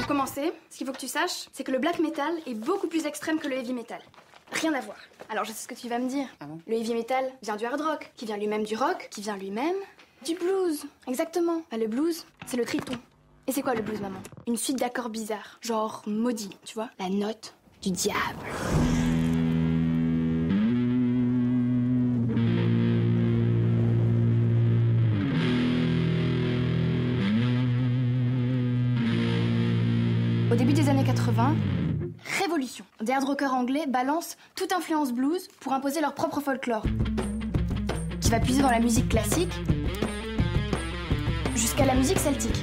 Pour commencer, ce qu'il faut que tu saches, c'est que le black metal est beaucoup plus extrême que le heavy metal. Rien à voir. Alors je sais ce que tu vas me dire. Ah bon? Le heavy metal vient du hard rock, qui vient lui-même du rock, qui vient lui-même du blues. Exactement. Bah, le blues, c'est le triton. Et c'est quoi le blues, maman? Une suite d'accords bizarres, genre maudits, tu vois? La note du diable. Au début des années 80, révolution. Des hard rockers anglais balancent toute influence blues pour imposer leur propre folklore, qui va puiser dans la musique classique jusqu'à la musique celtique.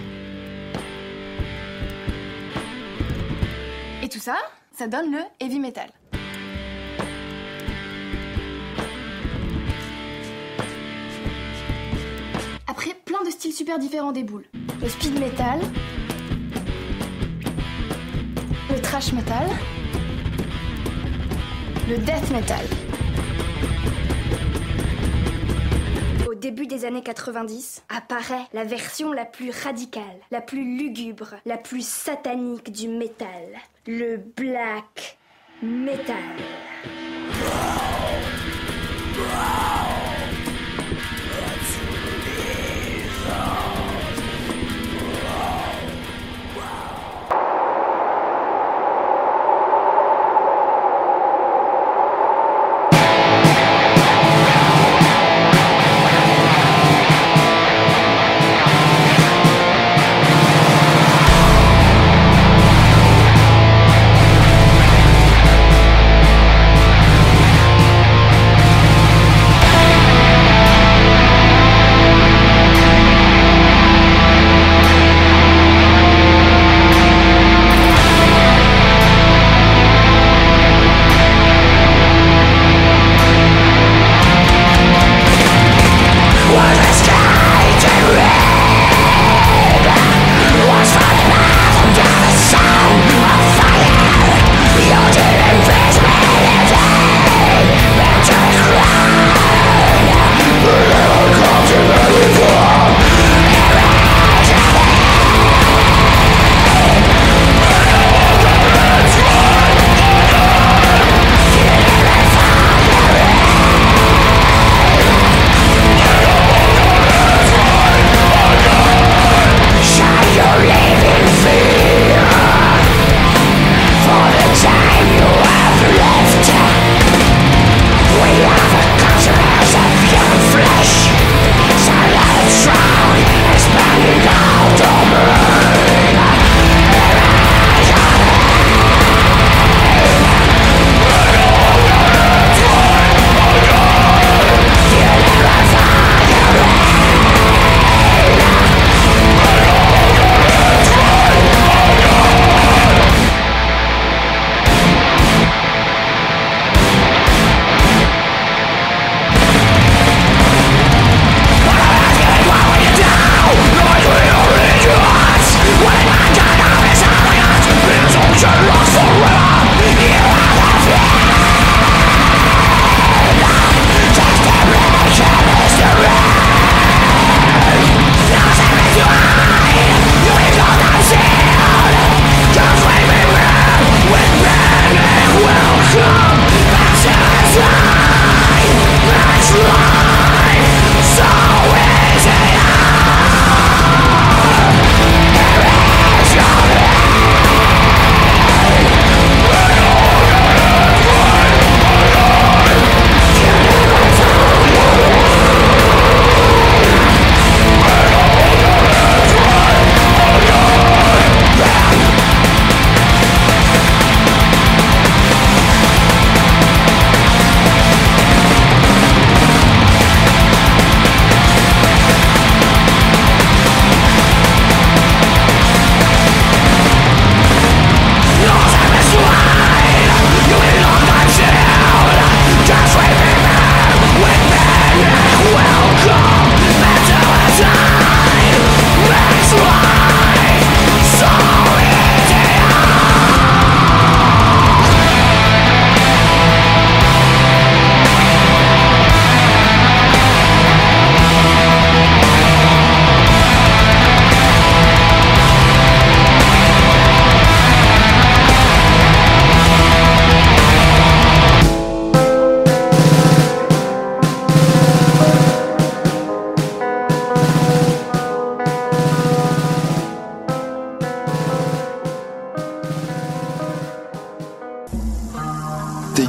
Et tout ça, ça donne le heavy metal. Après, plein de styles super différents déboulent. Le speed metal, le thrash metal, le death metal. Au début des années 90, apparaît la version la plus radicale, la plus lugubre, la plus satanique du métal, le black metal.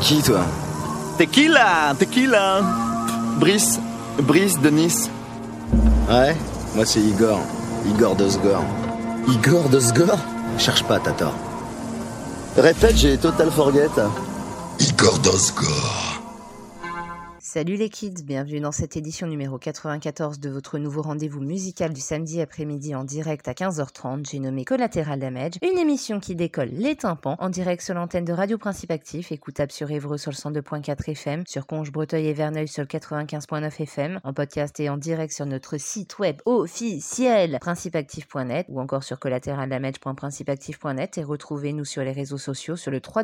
qui, toi? Tequila. Brice de Nice. Ouais, moi c'est Igor. Igor Dosgor. Igor Dosgor? Cherche pas, t'as tort. Répète, j'ai total forget. Igor Dosgor. Salut les kids, bienvenue dans cette édition numéro 94 de votre nouveau rendez-vous musical du samedi après-midi en direct à 15h30. J'ai nommé Collateral Damage, une émission qui décolle les tympans en direct sur l'antenne de Radio Principe Actif, écoutable sur Évreux sur le 102.4 FM, sur Conches, Breteuil et Verneuil sur le 95.9 FM, en podcast et en direct sur notre site web officiel principeactif.net ou encore sur collateraldamage.principeactif.net et retrouvez-nous sur les réseaux sociaux sur le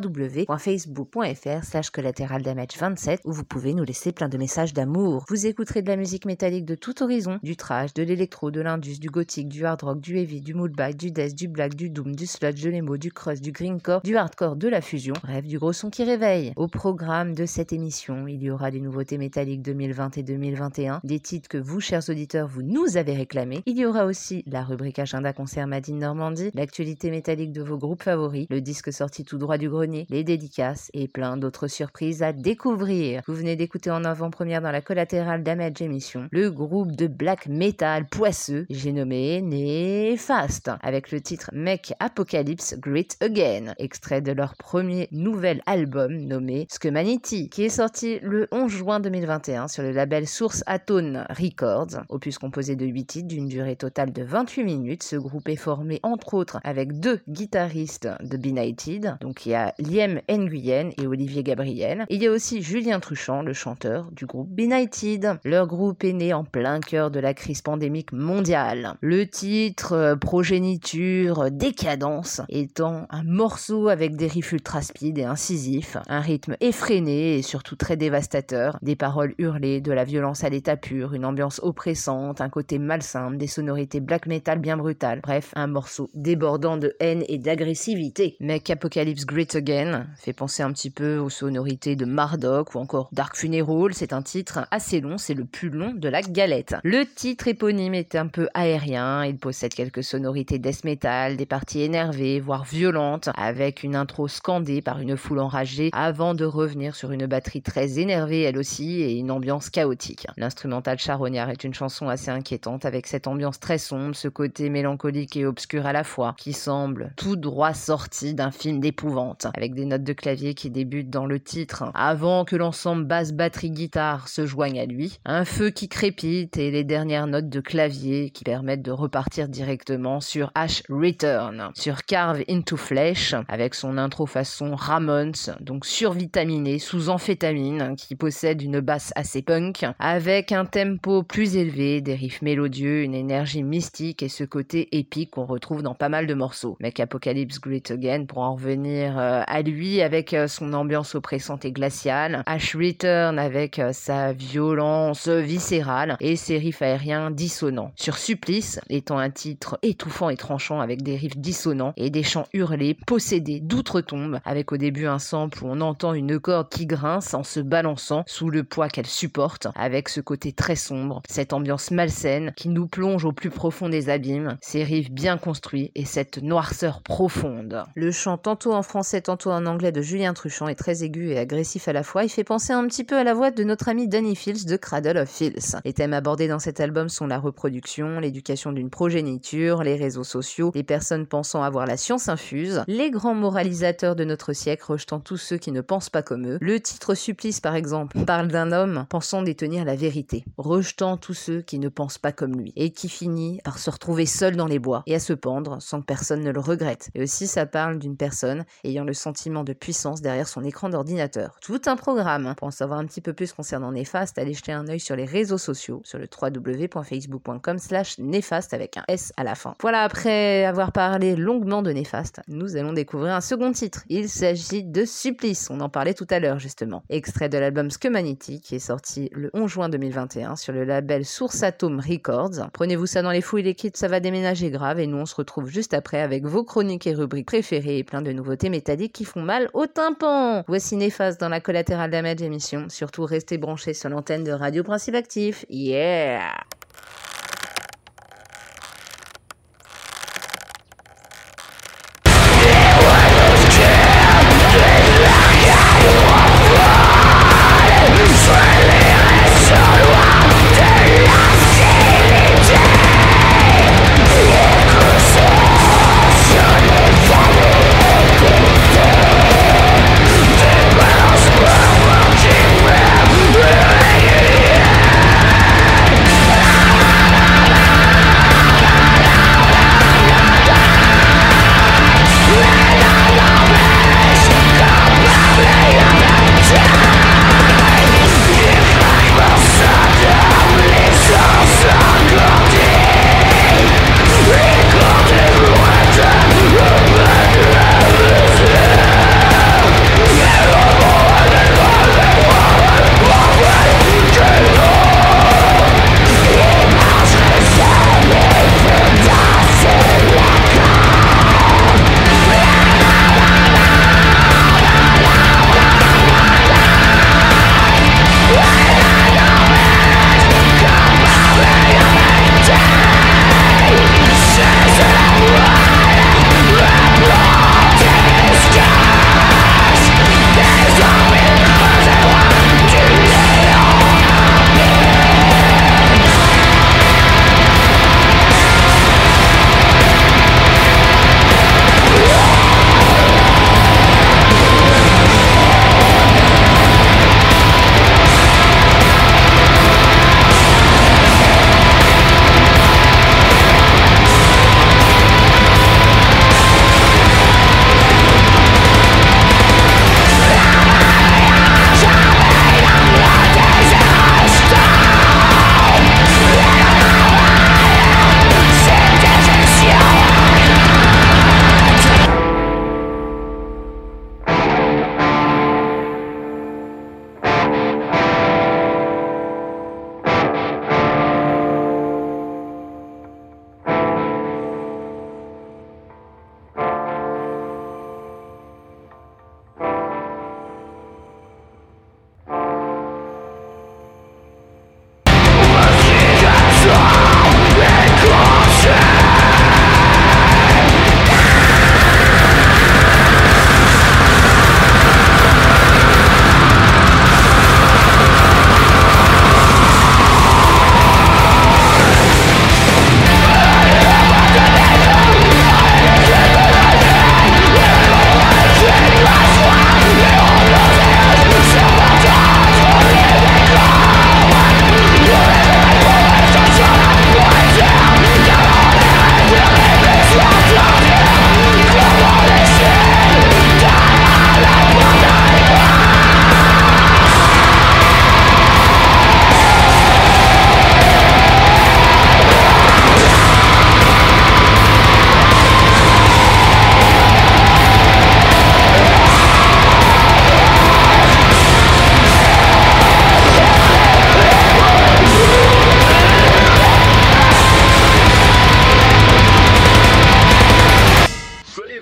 www.facebook.fr/collateraldamage27 où vous pouvez nous laisser plein de messages d'amour. Vous écouterez de la musique métallique de tout horizon, du thrash, de l'électro, de l'indus, du gothique, du hard rock, du heavy, du moodbag, du death, du black, du doom, du sludge, de l'emo, du crust, du greencore, du hardcore, de la fusion, bref, du gros son qui réveille. Au programme de cette émission, il y aura des nouveautés métalliques 2020 et 2021, des titres que vous, chers auditeurs, vous nous avez réclamés. Il y aura aussi la rubrique agenda concert Made in Normandie, l'actualité métallique de vos groupes favoris, le disque sorti tout droit du grenier, les dédicaces et plein d'autres surprises à découvrir. Vous venez d'écouter en avant-première dans la Collateral Damage émission, le groupe de black metal poisseux, j'ai nommé Néfaste, avec le titre Make Apocalypse Great Again, extrait de leur premier nouvel album nommé Scumanity, qui est sorti le 11 juin 2021 sur le label Source Atone Records, opus composé de 8 titres d'une durée totale de 28 minutes. Ce groupe est formé entre autres avec 2 guitaristes de Benighted, donc il y a Liam Nguyen et Olivier Gabriel. Il y a aussi Julien Truchant, le chanteur du groupe Benighted. Leur groupe est né en plein cœur de la crise pandémique mondiale. Le titre Progéniture, Décadence étant un morceau avec des riffs ultra speed et incisifs, un rythme effréné et surtout très dévastateur, des paroles hurlées, de la violence à l'état pur, une ambiance oppressante, un côté malsain, des sonorités black metal bien brutales, bref, un morceau débordant de haine et d'agressivité. Make Apocalypse Great Again fait penser un petit peu aux sonorités de Marduk ou encore Dark Funeral. C'est un titre assez long, c'est le plus long de la galette. Le titre éponyme est un peu aérien, il possède quelques sonorités death metal, des parties énervées, voire violentes, avec une intro scandée par une foule enragée, avant de revenir sur une batterie très énervée elle aussi, et une ambiance chaotique. L'instrumental charognard est une chanson assez inquiétante, avec cette ambiance très sombre, ce côté mélancolique et obscur à la fois, qui semble tout droit sorti d'un film d'épouvante, avec des notes de clavier qui débutent dans le titre, avant que l'ensemble basse, batterie, guitare se joignent à lui, un feu qui crépite et les dernières notes de clavier qui permettent de repartir directement sur Ash Return, sur Carve into Flesh, avec son intro façon Ramones, donc survitaminé, sous amphétamine, qui possède une basse assez punk, avec un tempo plus élevé, des riffs mélodieux, une énergie mystique et ce côté épique qu'on retrouve dans pas mal de morceaux. Make Apocalypse Great Again, pour en revenir à lui, avec son ambiance oppressante et glaciale, Ash Return avec sa violence viscérale et ses riffs aériens dissonants. Sur Supplice, étant un titre étouffant et tranchant avec des riffs dissonants et des chants hurlés, possédés d'outre-tombe, avec au début un sample où on entend une corde qui grince en se balançant sous le poids qu'elle supporte, avec ce côté très sombre, cette ambiance malsaine qui nous plonge au plus profond des abîmes, ces riffs bien construits et cette noirceur profonde. Le chant tantôt en français, tantôt en anglais de Julien Truchant est très aigu et agressif à la fois, il fait penser un petit peu à la voix de notre ami Danny Fields de Cradle of Filth. Les thèmes abordés dans cet album sont la reproduction, l'éducation d'une progéniture, les réseaux sociaux, les personnes pensant avoir la science infuse, les grands moralisateurs de notre siècle rejetant tous ceux qui ne pensent pas comme eux. Le titre Supplice par exemple parle d'un homme pensant détenir la vérité, rejetant tous ceux qui ne pensent pas comme lui, et qui finit par se retrouver seul dans les bois et à se pendre sans que personne ne le regrette. Et aussi ça parle d'une personne ayant le sentiment de puissance derrière son écran d'ordinateur. Tout un programme. Pour en savoir un petit peu plus concernant Néfaste, allez jeter un œil sur les réseaux sociaux, sur le www.facebook.com/néfaste avec un S à la fin. Voilà, après avoir parlé longuement de Néfaste, nous allons découvrir un second titre. Il s'agit de Supplice, on en parlait tout à l'heure justement. Extrait de l'album Scumanity qui est sorti le 11 juin 2021 sur le label Source Atome Records. Prenez-vous ça dans les fouilles les kids, ça va déménager grave et nous on se retrouve juste après avec vos chroniques et rubriques préférées et plein de nouveautés métalliques qui font mal au tympan. Voici Néfaste dans la Collateral Damage émission. Surtout restez branchés sur l'antenne de Radio Principe Actif. Yeah!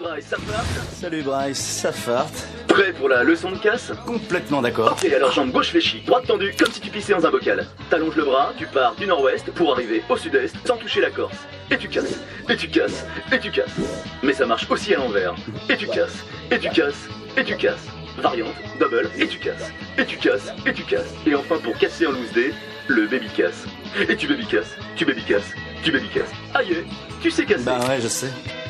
Bryce, ça farte? Salut Bryce, ça farte. Prêt pour la leçon de casse? Complètement d'accord. Ok, alors jambe gauche fléchie, droite tendue, comme si tu pissais dans un bocal. T'allonges le bras, tu pars du nord-ouest pour arriver au sud-est sans toucher la Corse. Et tu casses, et tu casses, et tu casses. Mais ça marche aussi à l'envers. Et tu casses, et tu casses, et tu casses. Variante, double, et tu casses, et tu casses, et tu casses. Et enfin pour casser en loose day, le baby casse. Et tu baby casses, tu baby casses, tu baby casses. Aïe, tu sais casser. Bah ouais, je sais.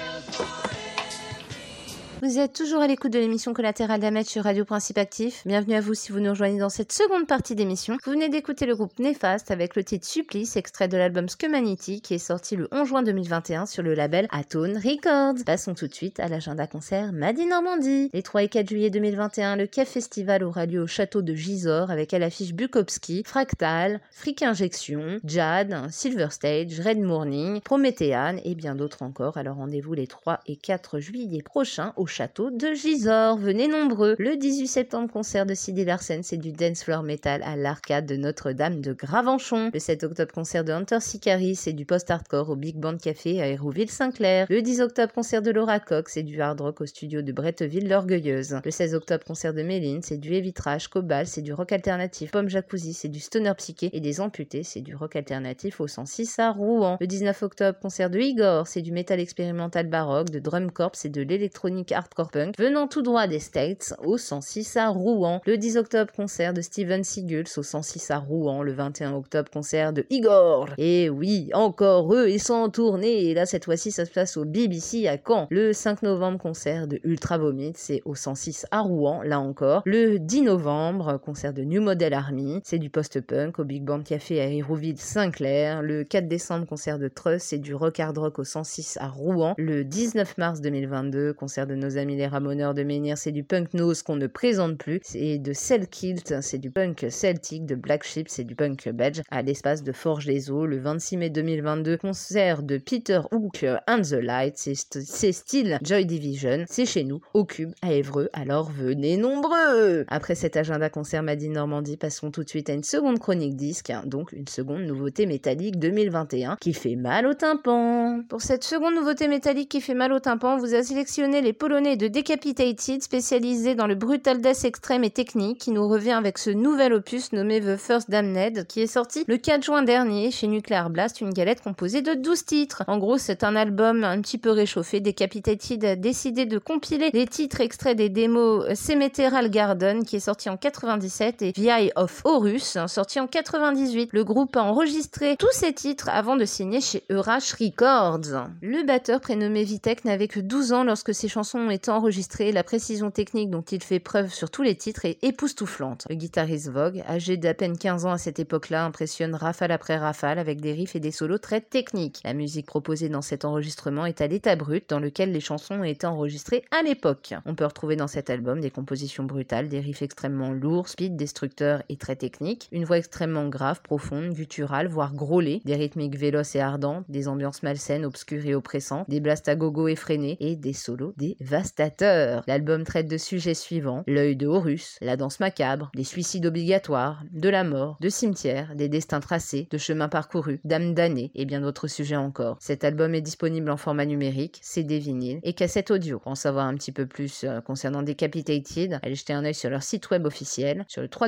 Vous êtes toujours à l'écoute de l'émission Collatéral Damage sur Radio Principe Actif. Bienvenue à vous si vous nous rejoignez dans cette seconde partie d'émission. Vous venez d'écouter le groupe Néfaste avec le titre Supplice, extrait de l'album Scumanity qui est sorti le 11 juin 2021 sur le label Atone Records. Passons tout de suite à l'agenda concert Made in Normandie. Les 3 et 4 juillet 2021, le CAF Festival aura lieu au château de Gisors avec à l'affiche Bukowski, Fractal, Frick Injection, Jad, Silver Stage, Red Morning, Prométhéane et bien d'autres encore. Alors rendez-vous les 3 et 4 juillet prochains au château de Gisors. Venez nombreux. Le 18 septembre, concert de Sidi Larsen, c'est du dance floor metal à l'arcade de Notre-Dame de Gravenchon. Le 7 octobre, concert de Hunter Sicari, c'est du post-hardcore au Big Band Café à Hérouville-Saint-Clair. Le 10 octobre, concert de Laura Cox, c'est du hard rock au studio de Bretteville-l'Orgueilleuse. Le 16 octobre, concert de Méline, c'est du heavy trash. Cobalt, c'est du rock alternatif. Pomme Jacuzzi, c'est du stoner psyché. Et des amputés, c'est du rock alternatif au 106 à Rouen. Le 19 octobre, concert de Igor, c'est du métal expérimental baroque, de drum corps, c'est de l'électronique hardcore punk, venant tout droit des States au 106 à Rouen. Le 10 octobre, concert de Steven Seagulls au 106 à Rouen. Le 21 octobre, concert de Igor. Et oui, encore eux, ils sont en tournée. Et là, cette fois-ci, ça se passe au BBC à Caen. Le 5 novembre, concert de Ultra Vomit, c'est au 106 à Rouen, là encore. Le 10 novembre, concert de New Model Army, c'est du post-punk au Big Band Café à Hérouville-Saint-Clair. Le 4 décembre, concert de Trust, c'est du rock hard rock au 106 à Rouen. Le 19 mars 2022, concert de nos amis les Ramoneurs de Menhir, c'est du punk nose qu'on ne présente plus. C'est de Selkilt, c'est du punk celtique. De Black Sheep, c'est du punk belge à l'espace de Forges-les-Eaux. Le 26 mai 2022, concert de Peter Hook and the Light, c'est style Joy Division. C'est chez nous, au Cube, à Évreux. Alors venez nombreux. Après cet agenda concert Made in Normandie, passons tout de suite à une seconde chronique disque, donc une seconde nouveauté métallique 2021 qui fait mal au tympan. Pour cette seconde nouveauté métallique qui fait mal au tympan, vous a sélectionné les Polonais de Decapitated, spécialisés dans le brutal death extrême et technique, qui nous revient avec ce nouvel opus nommé The First Damned, qui est sorti le 4 juin dernier chez Nuclear Blast, une galette composée de 12 titres. En gros, c'est un album un petit peu réchauffé. Decapitated a décidé de compiler les titres extraits des démos Cemeteral Garden, qui est sorti en 97, et The Eye of Horus, sorti en 98. Le groupe a enregistré tous ces titres avant de signer chez Eurash Records. Le batteur, prénommé Vitek, n'avait que 12 ans lorsque ses chansons ont été enregistrées. La précision technique dont il fait preuve sur tous les titres est époustouflante. Le guitariste Vogue, âgé d'à peine 15 ans à cette époque-là, impressionne rafale après rafale avec des riffs et des solos très techniques. La musique proposée dans cet enregistrement est à l'état brut dans lequel les chansons ont été enregistrées à l'époque. On peut retrouver dans cet album des compositions brutales, des riffs extrêmement lourds, speed, destructeurs et très techniques, une voix extrêmement grave, profonde, gutturale, voire grôlée, des rythmiques véloces et ardentes, des ambiances malsaines, obscures et oppressantes, des blasts à gogo effrénés et des solos dévastateurs. L'album traite de sujets suivants: l'œil de Horus, la danse macabre, des suicides obligatoires, de la mort, de cimetières, des destins tracés, de chemins parcourus, d'âmes damnées et bien d'autres sujets encore. Cet album est disponible en format numérique, CD vinyle et cassette audio. Pour en savoir un petit peu plus concernant Decapitated, allez jeter un œil sur leur site web officiel sur le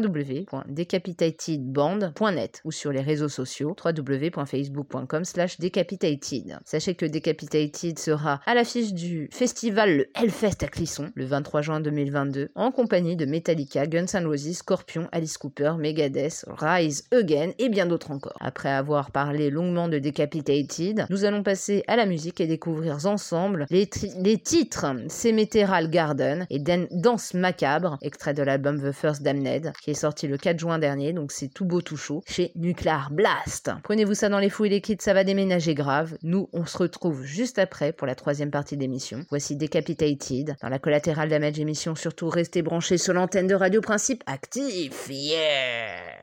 www.decapitatedband.net ou sur les réseaux sociaux www.facebook.com/Decapitated. Sachez que Decapitated sera à l'affiche du festival le Hellfest à Clisson le 23 juin 2022 en compagnie de Metallica, Guns N' Roses, Scorpion, Alice Cooper, Megadeth, Rise Again et bien d'autres encore. Après avoir parlé longuement de Decapitated, nous allons passer à la musique et découvrir ensemble les titres Cemeteral Garden et Danse Macabre, extrait de l'album The First Damned, qui est sorti le 4 juin dernier, donc c'est tout beau tout chaud, chez Nuclear Blast. Prenez-vous ça dans les fouilles les kids, ça va déménager grave. Nous, on se retrouve juste après pour la troisième partie d'émission. Voici Decapitated dans la Collatéral Damage émission. Surtout restez branchés sur l'antenne de Radio Principe Actif. Yeah!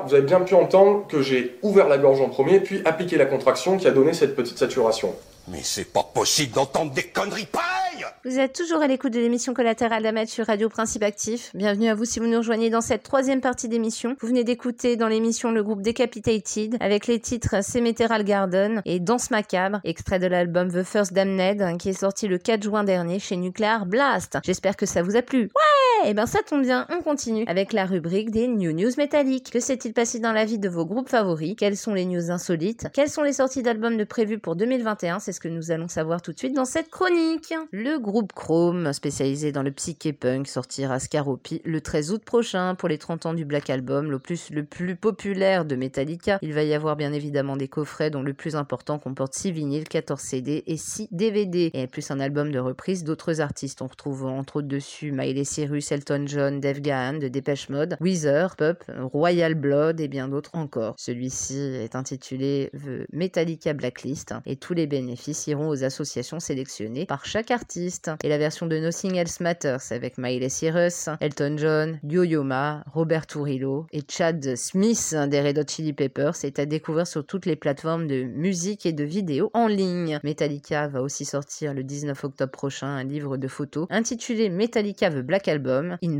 vous avez bien pu entendre que j'ai ouvert la gorge en premier, puis appliqué la contraction qui a donné cette petite saturation. Mais c'est pas possible d'entendre des conneries pareilles! Vous êtes toujours à l'écoute de l'émission Collatérale d'Amateur sur Radio Principe Actif. Bienvenue à vous si vous nous rejoignez dans cette troisième partie d'émission. Vous venez d'écouter dans l'émission le groupe Decapitated avec les titres Cemeteral Garden et Danse Macabre, extrait de l'album The First Damned qui est sorti le 4 juin dernier chez Nuclear Blast. J'espère que ça vous a plu. Ouais, et ben ça tombe bien, on continue avec la rubrique des New News métalliques. Que s'est-il passé dans la vie de vos groupes favoris? Quelles sont les news insolites? Quelles sont les sorties d'albums de prévues pour 2021? C'est ce que nous allons savoir tout de suite dans cette chronique. Le groupe Chrome, spécialisé dans le psyché punk, sortira Scaropi le 13 août prochain pour les 30 ans du Black Album, le plus populaire de Metallica. Il va y avoir bien évidemment des coffrets dont le plus important comporte 6 vinyles, 14 CD et 6 DVD. Et plus un album de reprise d'autres artistes. On retrouve entre autres dessus Miley Cyrus, Elton John, Dave Gahan de Depeche Mode, Weezer, Pup, Royal Blood et bien d'autres encore. Celui-ci est intitulé The Metallica Blacklist et tous les bénéfices iront aux associations sélectionnées par chaque artiste. Et la version de Nothing Else Matters avec Miley Cyrus, Elton John, Yo-Yo Ma, Robert Turillo et Chad Smith des Red Hot Chili Peppers est à découvrir sur toutes les plateformes de musique et de vidéos en ligne. Metallica va aussi sortir le 19 octobre prochain un livre de photos intitulé Metallica The Black Album, in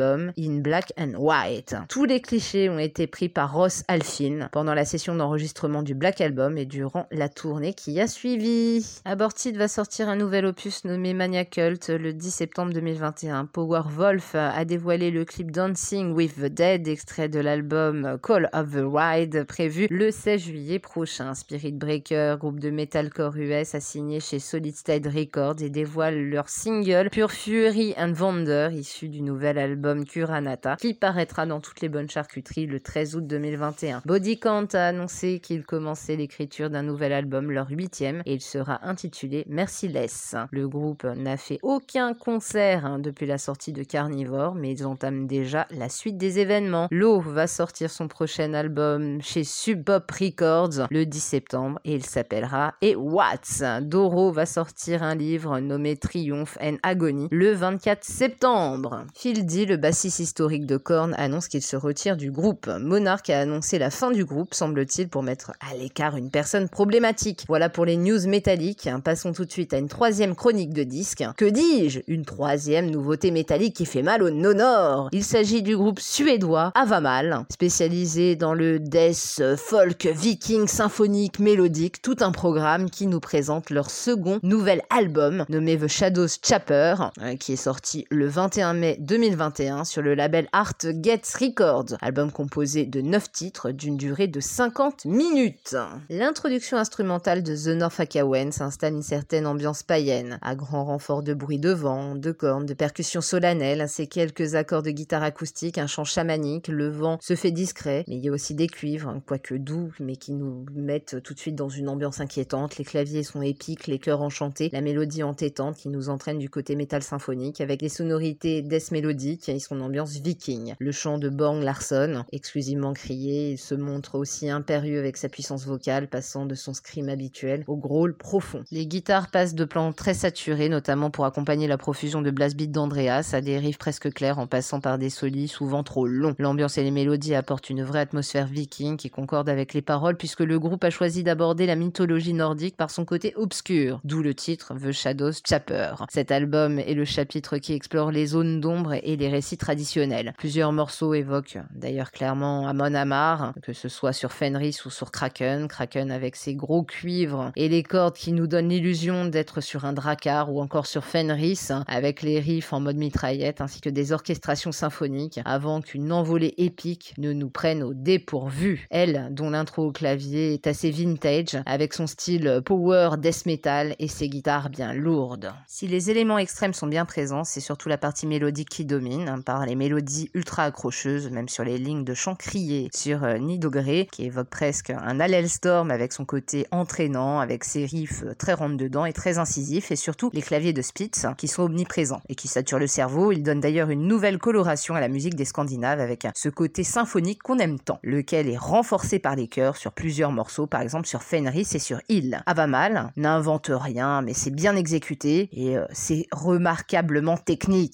Black and White. Tous les clichés ont été pris par Ross Alfin pendant la session d'enregistrement du Black Album et durant la tournée qui a suivi. Aborted va sortir un nouvel opus nommé Mania Cult le 10 septembre 2021. Powerwolf a dévoilé le clip Dancing with the Dead, extrait de l'album Call of the Ride, prévu le 16 juillet prochain. Spirit Breaker, groupe de metalcore US, a signé chez Solid State Records et dévoile leur single Pure Fury and Wonder, issu du nouvel album Kuranata, qui paraîtra dans toutes les bonnes charcuteries le 13 août 2021. Body Count a annoncé qu'il commençait l'écriture d'un nouvel album, leur 8e, et il sera intitulé Merciless. Le groupe n'a fait aucun concert depuis la sortie de Carnivore, mais ils entament déjà la suite des événements. Low va sortir son prochain album chez Sub Pop Records le 10 septembre et il s'appellera Et Watts. Doro va sortir un livre nommé Triumph and Agony le 24 septembre. Phil D, le bassiste historique de Korn, annonce qu'il se retire du groupe. Monarch a annoncé la fin du groupe, semble-t-il, pour mettre à l'écart une personne problématique. Voilà pour les news métalliques. Passons tout de suite à une troisième chronique de disques. Que dis-je? Une troisième nouveauté métallique qui fait mal au nonor. Il s'agit du groupe suédois Havamal, spécialisé dans le death folk viking symphonique mélodique, tout un programme qui nous présente leur second nouvel album nommé The Shadows Chapter, qui est sorti le 21 mai 2021 sur le label Art Gets Records. Album composé de 9 titres d'une durée de 50 minutes. L'introduction instrumentale de The North Akawen s'installe une certaine ambiance païenne, à grand renfort de bruit de vent, de cornes, de percussions solennelles, ainsi quelques accords de guitare acoustique, un chant chamanique. Le vent se fait discret, mais il y a aussi des cuivres, quoique doux, mais qui nous mettent tout de suite dans une ambiance inquiétante. Les claviers sont épiques, les chœurs enchantés, la mélodie entêtante qui nous entraîne du côté métal symphonique, avec les sonorités death mélodique et son ambiance viking. Le chant de Borg Larsson, exclusivement crié, se montre aussi impérieux avec sa puissance vocale, passant de son scream habituel au growl profond. Les guitares passent de plans très saturés, notamment pour accompagner la profusion de blast beat d'Andreas, à des riffs presque clairs en passant par des solis souvent trop longs. L'ambiance et les mélodies apportent une vraie atmosphère viking qui concorde avec les paroles puisque le groupe a choisi d'aborder la mythologie nordique par son côté obscur, d'où le titre The Shadows Chapter. Cet album est le chapitre qui explore les zones d'ombre et les récits traditionnels. Plusieurs morceaux évoquent d'ailleurs clairement Amon Amarth, que ce soit sur Fenris ou sur Kraken avec ses gros cuivres et les cordes qui nous donnent l'illusion d'être sur un drakkar, ou encore sur Fenris avec les riffs en mode mitraillette ainsi que des orchestrations symphoniques avant qu'une envolée épique ne nous prenne au dépourvu. Elle, dont l'intro au clavier est assez vintage avec son style power death metal et ses guitares bien lourdes. Si les éléments extrêmes sont bien présents, c'est surtout la partie mélodique qui domine, par les mélodies ultra accrocheuses, même sur les lignes de chant criées, sur Nidogré, qui évoque presque un Hallelstorm avec son côté entraînant, avec ses riffs très rentre-dedans et très incisifs, et surtout les claviers de Spitz, qui sont omniprésents et qui saturent le cerveau. Ils donnent d'ailleurs une nouvelle coloration à la musique des Scandinaves avec ce côté symphonique qu'on aime tant, lequel est renforcé par les chœurs sur plusieurs morceaux, par exemple sur Fenris et sur Hill. Havamal n'invente rien, mais c'est bien exécuté et c'est remarquablement technique. Les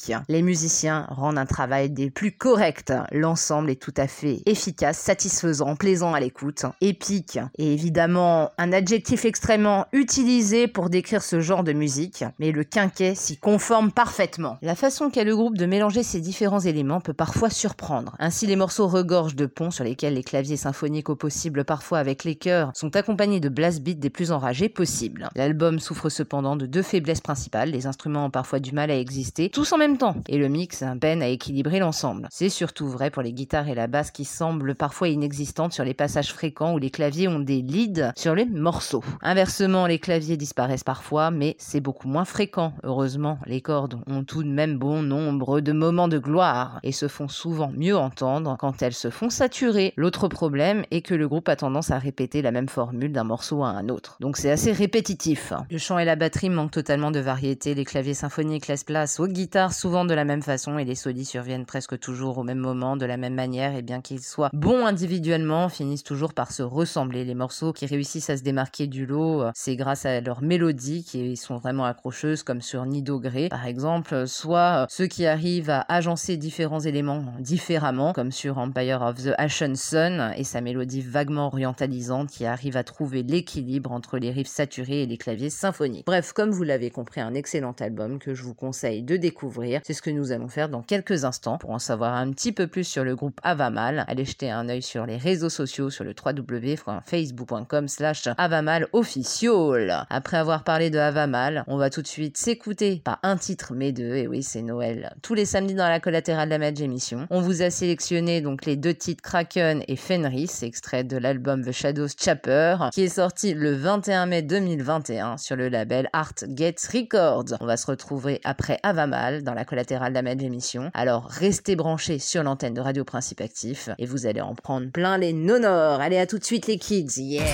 musiciens rendent un travail des plus corrects. L'ensemble est tout à fait efficace, satisfaisant, plaisant à l'écoute, épique et évidemment un adjectif extrêmement utilisé pour décrire ce genre de musique, mais le quinquet s'y conforme parfaitement. La façon qu'a le groupe de mélanger ces différents éléments peut parfois surprendre. Ainsi, les morceaux regorgent de ponts sur lesquels les claviers symphoniques au possible parfois avec les chœurs sont accompagnés de blast beats des plus enragés possibles. L'album souffre cependant de deux faiblesses principales, les instruments ont parfois du mal à exister, tous en même temps, et le mix peine à équilibrer l'ensemble. C'est surtout vrai pour les guitares et la basse qui semblent parfois inexistantes sur les passages fréquents où les claviers ont des leads sur les morceaux. Inversement, les claviers disparaissent parfois, mais c'est beaucoup moins fréquent. Heureusement, les cordes ont tout de même bon nombre de moments de gloire et se font souvent mieux entendre quand elles se font saturer. L'autre problème est que le groupe a tendance à répéter la même formule d'un morceau à un autre. Donc c'est assez répétitif. Le chant et la batterie manquent totalement de variété, les claviers symphoniques laissent place aux guitares souvent de la même façon et les solis surviennent presque toujours au même moment, de la même manière, et bien qu'ils soient bons individuellement, finissent toujours par se ressembler. Les morceaux qui réussissent à se démarquer du lot, c'est grâce à leur mélodie qui sont vraiment accrocheuses, comme sur Nido Grey par exemple, soit ceux qui arrivent à agencer différents éléments différemment, comme sur Empire of the Ashen Sun et sa mélodie vaguement orientalisante qui arrive à trouver l'équilibre entre les riffs saturés et les claviers symphoniques. Bref, comme vous l'avez compris, un excellent album que je vous conseille de découvrir. C'est ce que nous allons faire dans quelques instants. Pour en savoir un petit peu plus sur le groupe Havamal, allez jeter un œil sur les réseaux sociaux, sur le www.facebook.com/HavamalOfficial. Après avoir parlé de Havamal, on va tout de suite s'écouter, pas un titre mais deux, et oui c'est Noël, tous les samedis dans la collatérale de la Madge émission. On vous a sélectionné donc les deux titres Kraken et Fenris, extrait de l'album The Shadows Chapter, qui est sorti le 21 mai 2021 sur le label Art Gates Records. On va se retrouver après Havamal dans la collatérale de la Madge émission. Alors restez branchés sur l'antenne de Radio Principe Actif et vous allez en prendre plein les nonors. Allez, à tout de suite les kids, yeah!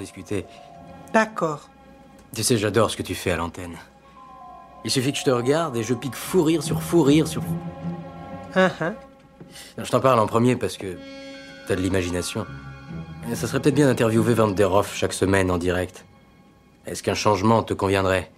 discuter. D'accord. Tu sais, j'adore ce que tu fais à l'antenne. Il suffit que je te regarde et je pique fou rire sur fou rire sur... Je t'en parle en premier parce que t'as de l'imagination. Et ça serait peut-être bien d'interviewer Van der Hoff chaque semaine en direct. Est-ce qu'un changement te conviendrait?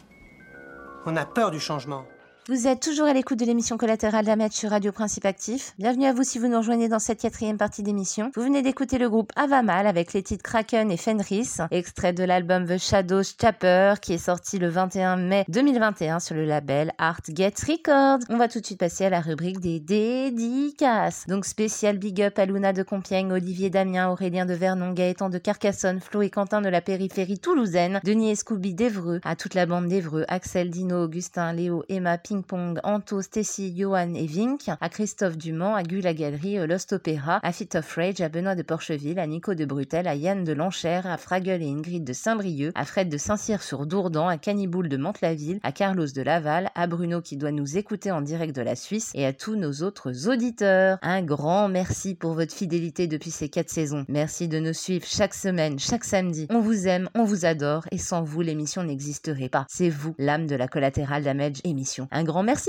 On a peur du changement. Vous êtes toujours à l'écoute de l'émission Collatéral Damage sur Radio Principe Actif. Bienvenue à vous si vous nous rejoignez dans cette 4e partie d'émission. Vous venez d'écouter le groupe Avamal avec les titres Kraken et Fenris, extrait de l'album The Shadows Chapter qui est sorti le 21 mai 2021 sur le label Art Get Records. On va tout de suite passer à la rubrique des dédicaces. Donc spécial big up à Luna de Compiègne, Olivier Damien, Aurélien de Vernon, Gaëtan de Carcassonne, Flo et Quentin de la périphérie toulousaine, Denis et Scooby d'Evreux, à toute la bande d'Evreux, Axel, Dino, Augustin, Léo, Emma, Ping-Pong, Anto, Stacy, Johan et Vink, à Christophe Dumont, à Gu la Galerie, au Lost Opéra, à Fit of Rage, à Benoît de Porcheville, à Nico de Brutel, à Yann de Lanchère, à Fraggle et Ingrid de Saint-Brieuc, à Fred de Saint-Cyr-sur-Dourdan, à Caniboule de Mantes-la-Ville, à Carlos de Laval, à Bruno qui doit nous écouter en direct de la Suisse et à tous nos autres auditeurs. Un grand merci pour votre fidélité depuis ces 4 saisons. Merci de nous suivre chaque semaine, chaque samedi. On vous aime, on vous adore et sans vous, l'émission n'existerait pas. C'est vous, l'âme de la Collatéral Damage émission. Un grand merci.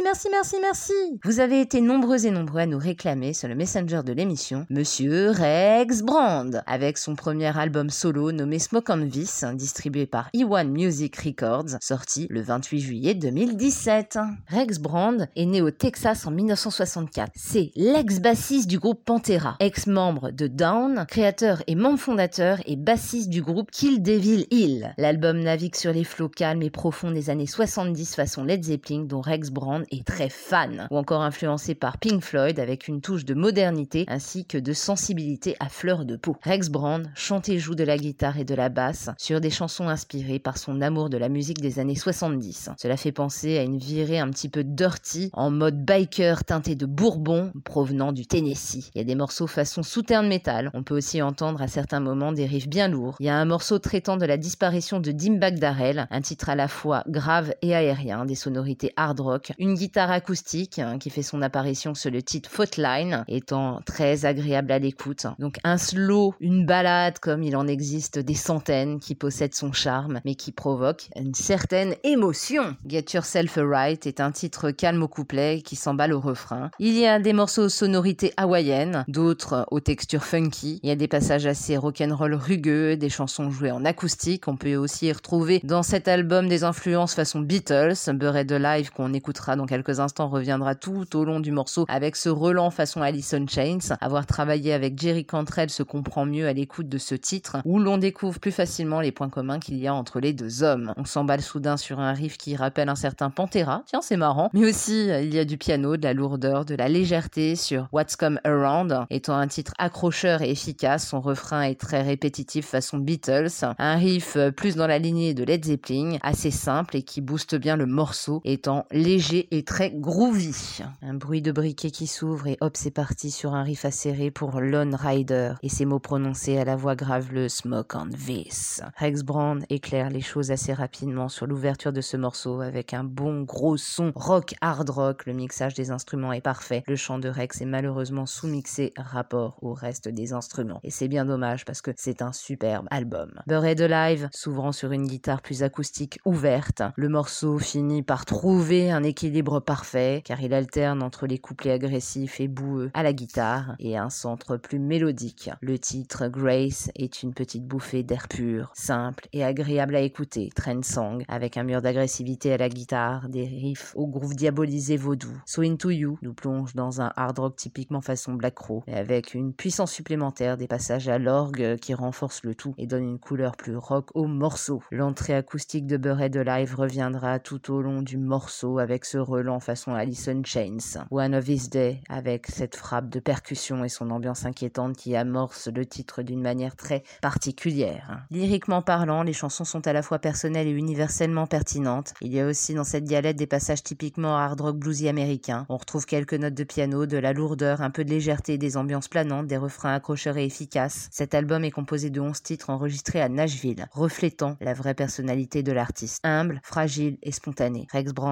Vous avez été nombreux et nombreux à nous réclamer sur le messenger de l'émission, Monsieur Rex Brand, avec son premier album solo nommé Smoke and Vice, distribué par E1 Music Records, sorti le 28 juillet 2017. Rex Brand est né au Texas en 1964. C'est l'ex-bassiste du groupe Pantera, ex-membre de Down, créateur et membre fondateur et bassiste du groupe Kill Devil Hill. L'album navigue sur les flots calmes et profonds des années 70 façon Led Zeppelin, dont Rex Brand est très fan, ou encore influencé par Pink Floyd avec une touche de modernité ainsi que de sensibilité à fleur de peau. Rex Brand chante et joue de la guitare et de la basse sur des chansons inspirées par son amour de la musique des années 70. Cela fait penser à une virée un petit peu dirty, en mode biker teinté de bourbon provenant du Tennessee. Il y a des morceaux façon southern metal, on peut aussi entendre à certains moments des riffs bien lourds. Il y a un morceau traitant de la disparition de Dimebag Darrell, un titre à la fois grave et aérien, des sonorités hard rock, une guitare acoustique qui fait son apparition sur le titre Faultline, étant très agréable à l'écoute. Donc un slow, une ballade comme il en existe des centaines qui possèdent son charme mais qui provoque une certaine émotion. Get Yourself a Right est un titre calme au couplet qui s'emballe au refrain. Il y a des morceaux aux sonorités hawaïennes, d'autres aux textures funky. Il y a des passages assez rock'n'roll rugueux, des chansons jouées en acoustique. On peut aussi y retrouver dans cet album des influences façon Beatles. Buried Alive qu'on écoutera dans quelques instants reviendra tout au long du morceau avec ce relent façon Alice in Chains. Avoir travaillé avec Jerry Cantrell se comprend mieux à l'écoute de ce titre où l'on découvre plus facilement les points communs qu'il y a entre les deux hommes. On s'emballe soudain sur un riff qui rappelle un certain Pantera, tiens c'est marrant, mais aussi il y a du piano, de la lourdeur, de la légèreté sur What's Come Around, étant un titre accrocheur et efficace. Son refrain est très répétitif façon Beatles, un riff plus dans la lignée de Led Zeppelin, assez simple et qui booste bien le morceau, étant léger et très groovy. Un bruit de briquet qui s'ouvre et hop c'est parti sur un riff acéré pour Lone Rider et ses mots prononcés à la voix graveleuse Smoke and Vice. Rex Brand éclaire les choses assez rapidement sur l'ouverture de ce morceau avec un bon gros son rock hard rock. Le mixage des instruments est parfait. Le chant de Rex est malheureusement sous-mixé rapport au reste des instruments et c'est bien dommage parce que c'est un superbe album. Buried Alive s'ouvrant sur une guitare plus acoustique ouverte. Le morceau finit par trouver un équilibre parfait car il alterne entre les couplets agressifs et boueux à la guitare et un centre plus mélodique. Le titre Grace est une petite bouffée d'air pur, simple et agréable à écouter, Trend-song, avec un mur d'agressivité à la guitare, des riffs au groove diabolisé vaudou. So Into You nous plonge dans un hard rock typiquement façon Black Crow, mais avec une puissance supplémentaire, des passages à l'orgue qui renforcent le tout et donnent une couleur plus rock au morceau. L'entrée acoustique de Buried Alive reviendra tout au long du morceau avec ce relent façon Alice in Chains. One of This Day avec cette frappe de percussion et son ambiance inquiétante qui amorce le titre d'une manière très particulière. Lyriquement parlant, les chansons sont à la fois personnelles et universellement pertinentes. Il y a aussi dans cette galette des passages typiquement hard rock bluesy américain. On retrouve quelques notes de piano, de la lourdeur, un peu de légèreté, des ambiances planantes, des refrains accrocheurs et efficaces. Cet album est composé de 11 titres enregistrés à Nashville, reflétant la vraie personnalité de l'artiste. Humble, fragile et spontané. Rex Brand est accompagné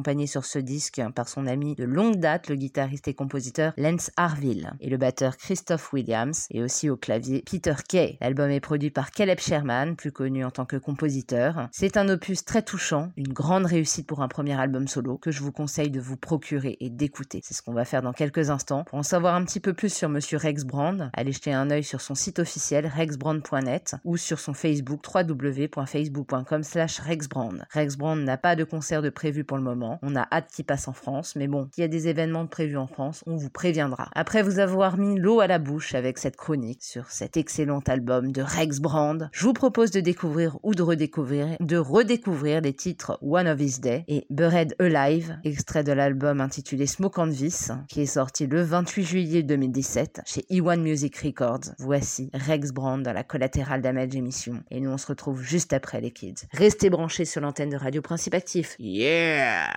accompagné sur ce disque par son ami de longue date, le guitariste et compositeur Lance Arville, et le batteur Christoph Williams, et aussi au clavier Peter Kay. L'album est produit par Caleb Sherman, plus connu en tant que compositeur. C'est un opus très touchant, une grande réussite pour un premier album solo, que je vous conseille de vous procurer et d'écouter. C'est ce qu'on va faire dans quelques instants. Pour en savoir un petit peu plus sur Monsieur Rex Brand, allez jeter un œil sur son site officiel rexbrand.net ou sur son Facebook www.facebook.com/rexbrand. Rex Brand n'a pas de concert de prévu pour le moment. On a hâte qu'il passe en France, mais bon, s'il y a des événements prévus en France, on vous préviendra. Après vous avoir mis l'eau à la bouche avec cette chronique sur cet excellent album de Rex Brand, je vous propose de découvrir ou de redécouvrir les titres One of His Day et Buried Alive, extrait de l'album intitulé Smoke and Vice, qui est sorti le 28 juillet 2017 chez E1 Music Records. Voici Rex Brand dans la collatérale Damage émission. Et nous on se retrouve juste après les kids. Restez branchés sur l'antenne de Radio Principe Actif. Yeah!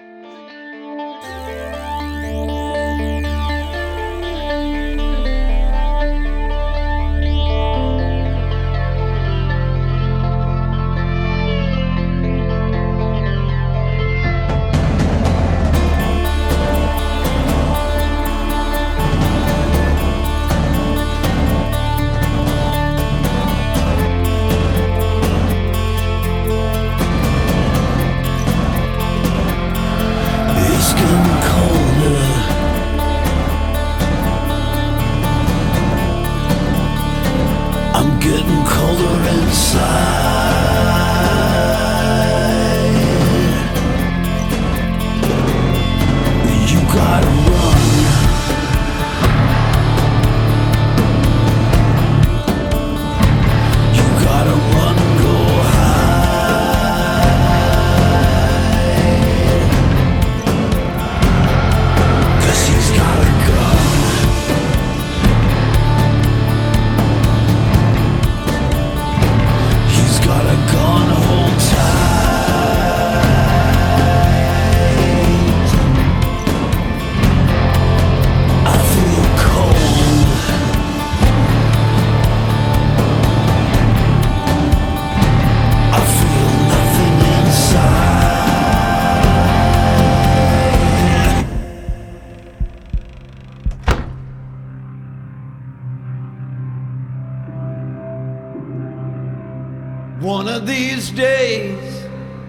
One of these days,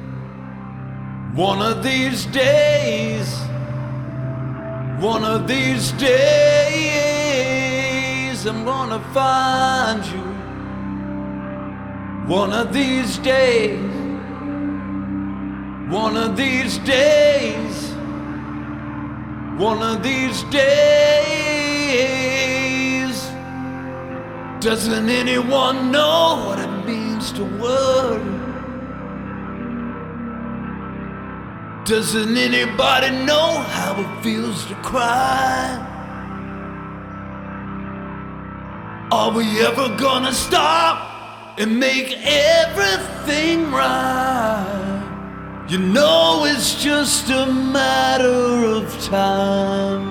one of these days, one of these days, I'm gonna find you. One of these days, one of these days, one of these days. Doesn't anyone know what it means to worry? Doesn't anybody know how it feels to cry? Are we ever gonna stop and make everything right? You know it's just a matter of time.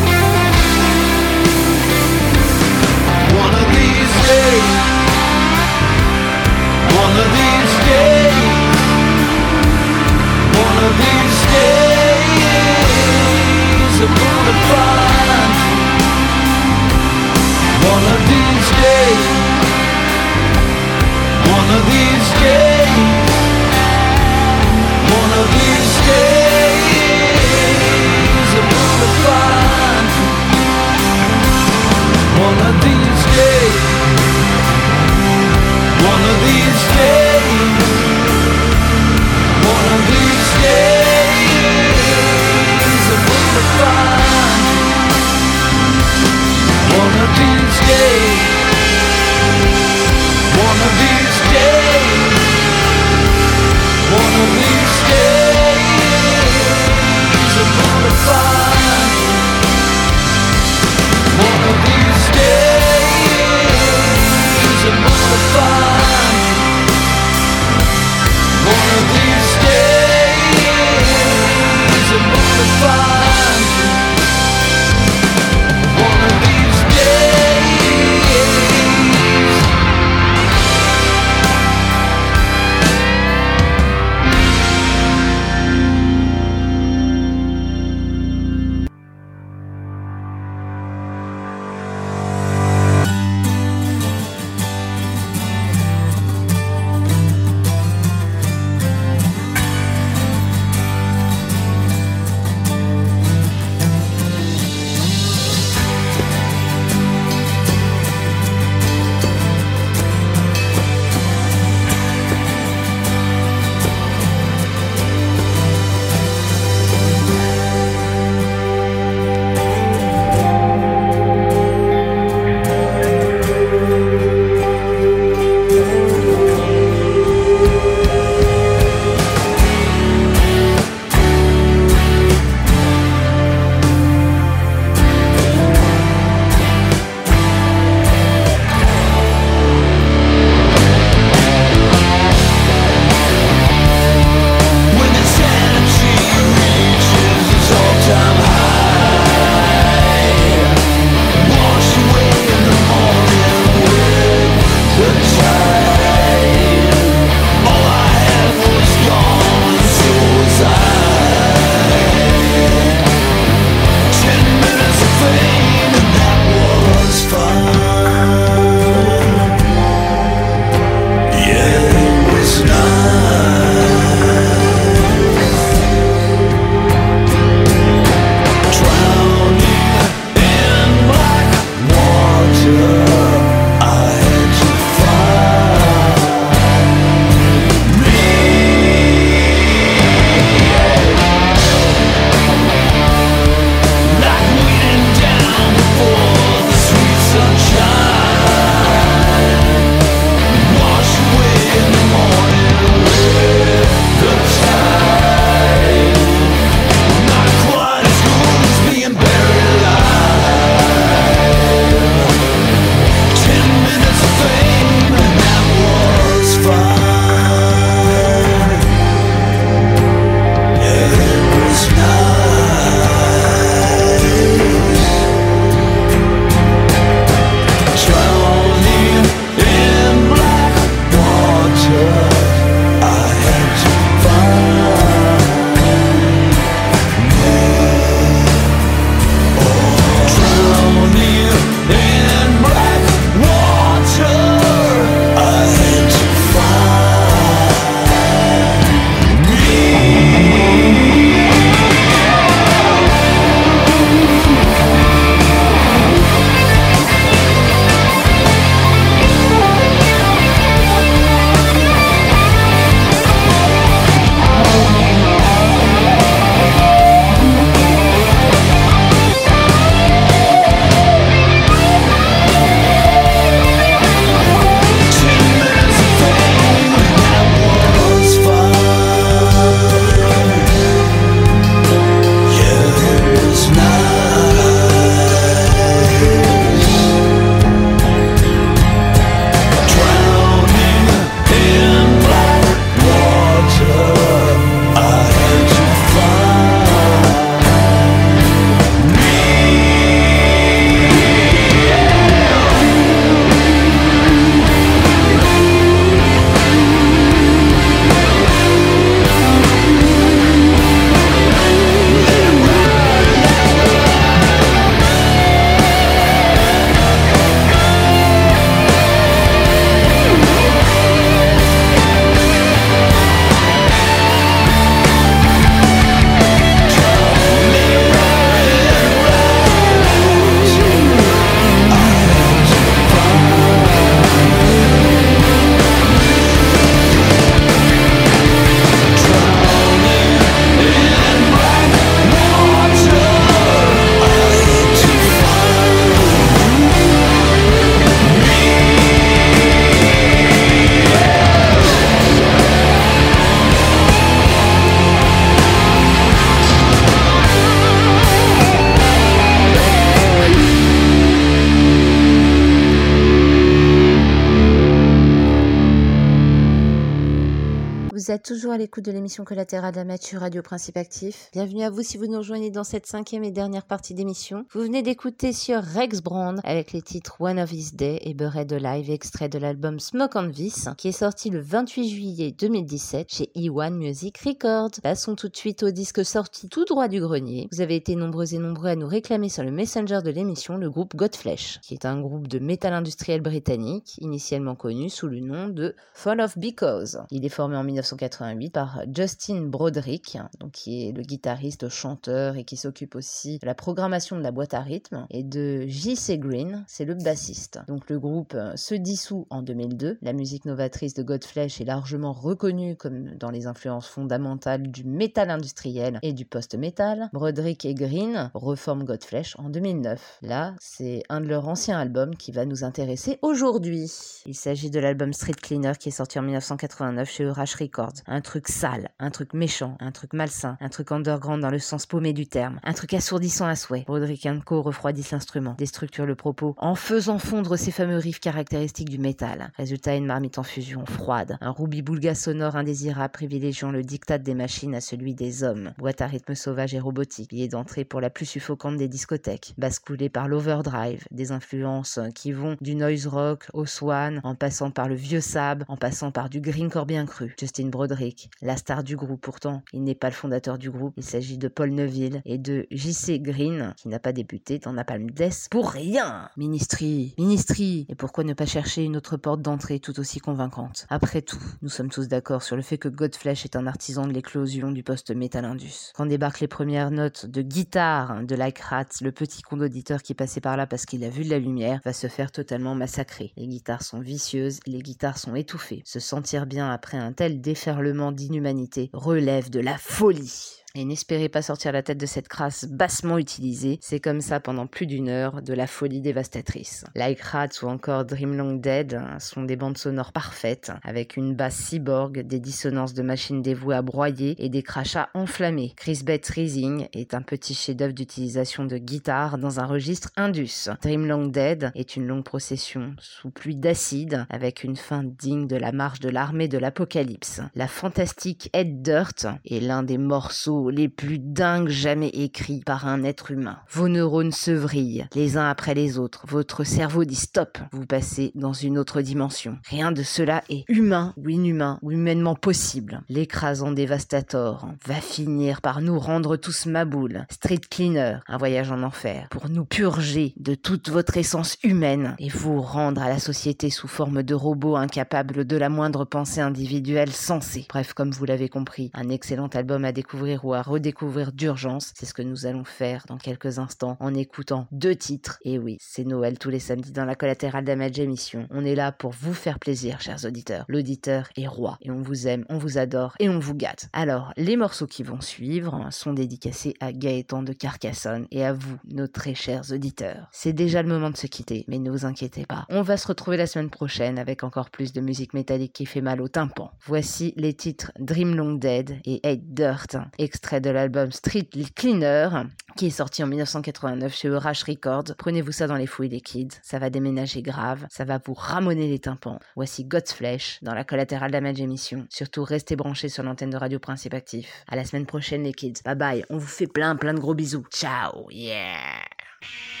Vous êtes toujours à l'écoute de l'émission Collatérale d'Amateur Radio Principe Actif. Bienvenue à vous si vous nous rejoignez dans cette 5e et dernière partie d'émission. Vous venez d'écouter sur Rex Brand avec les titres One of His Day et Buried Alive, extrait de l'album Smoke and Vis, qui est sorti le 28 juillet 2017 chez E1 Music Records. Passons tout de suite au disque sorti tout droit du grenier. Vous avez été nombreux et nombreux à nous réclamer sur le Messenger de l'émission le groupe Godflesh, qui est un groupe de métal industriel britannique, initialement connu sous le nom de Fall of Because. Il est formé en 1988 par Justin Broderick, donc qui est le guitariste, chanteur et qui s'occupe aussi de la programmation de la boîte à rythme, et de J.C. Green, c'est le bassiste. Donc le groupe se dissout en 2002. La musique novatrice de Godflesh est largement reconnue comme dans les influences fondamentales du métal industriel et du post-metal. Broderick et Green reforment Godflesh en 2009. Là, c'est un de leurs anciens albums qui va nous intéresser aujourd'hui. Il s'agit de l'album Street Cleaner qui est sorti en 1989 chez Rush Records. Un truc sale, un truc méchant, un truc malsain, un truc underground dans le sens paumé du terme, un truc assourdissant à souhait. Broderick & Co refroidissent l'instrument, déstructurent le propos en faisant fondre ces fameux riffs caractéristiques du métal. Résultat, une marmite en fusion, froide, un roubi-boulga sonore indésirable privilégiant le diktat des machines à celui des hommes. Boîte à rythme sauvage et robotique, billet d'entrée pour la plus suffocante des discothèques, basculée par l'overdrive, des influences qui vont du noise rock au swan, en passant par le vieux sab, en passant par du greencore bien cru. Justin Broderick, la star du groupe pourtant, il n'est pas le fondateur du groupe, il s'agit de Paul Neville et de J.C. Green, qui n'a pas débuté dans Napalm Death pour rien. Ministry, et pourquoi ne pas chercher une autre porte d'entrée tout aussi convaincante? Après tout, nous sommes tous d'accord sur le fait que Godflesh est un artisan de l'éclosion du post-metal indus. Quand débarquent les premières notes de guitare de Like Rats, le petit con d'auditeur qui passait par là parce qu'il a vu de la lumière va se faire totalement massacrer. Les guitares sont vicieuses, les guitares sont étouffées. Se sentir bien après un tel déferlement d'inhumanité relève de la folie. Et n'espérez pas sortir la tête de cette crasse bassement utilisée, c'est comme ça pendant plus d'une heure, de la folie dévastatrice. Like Rats ou encore Dream Long Dead sont des bandes sonores parfaites, avec une basse cyborg, des dissonances de machines dévouées à broyer et des crachats enflammés. Chris Betts Rising est un petit chef-d'œuvre d'utilisation de guitare dans un registre indus. Dream Long Dead est une longue procession sous pluie d'acide, avec une fin digne de la marche de l'armée de l'apocalypse. La fantastique Head Dirt est l'un des morceaux les plus dingues jamais écrits par un être humain. Vos neurones se vrillent, les uns après les autres. Votre cerveau dit stop. Vous passez dans une autre dimension. Rien de cela est humain ou inhumain ou humainement possible. L'écrasant Devastator va finir par nous rendre tous maboules. Street Cleaner, un voyage en enfer, pour nous purger de toute votre essence humaine et vous rendre à la société sous forme de robots incapables de la moindre pensée individuelle sensée. Bref, comme vous l'avez compris, un excellent album à découvrir ou à redécouvrir d'urgence. C'est ce que nous allons faire dans quelques instants en écoutant 2 titres. Et oui, c'est Noël tous les samedis dans la Collatérale d'Amatch émission. On est là pour vous faire plaisir, chers auditeurs. L'auditeur est roi et on vous aime, on vous adore et on vous gâte. Alors, les morceaux qui vont suivre sont dédicacés à Gaëtan de Carcassonne et à vous, nos très chers auditeurs. C'est déjà le moment de se quitter, mais ne vous inquiétez pas. On va se retrouver la semaine prochaine avec encore plus de musique métallique qui fait mal au tympan. Voici les titres Dream Long Dead et Head Dirt, extrait de l'album Street Cleaner, qui est sorti en 1989 chez Rush Records. Prenez-vous ça dans les fouilles des kids, ça va déménager grave, ça va vous ramoner les tympans. Voici Godflesh dans la Collatérale d'Amatch émission. Surtout restez branchés sur l'antenne de Radio Principe Actif. À la semaine prochaine les kids, bye bye, on vous fait plein de gros bisous. Ciao, yeah.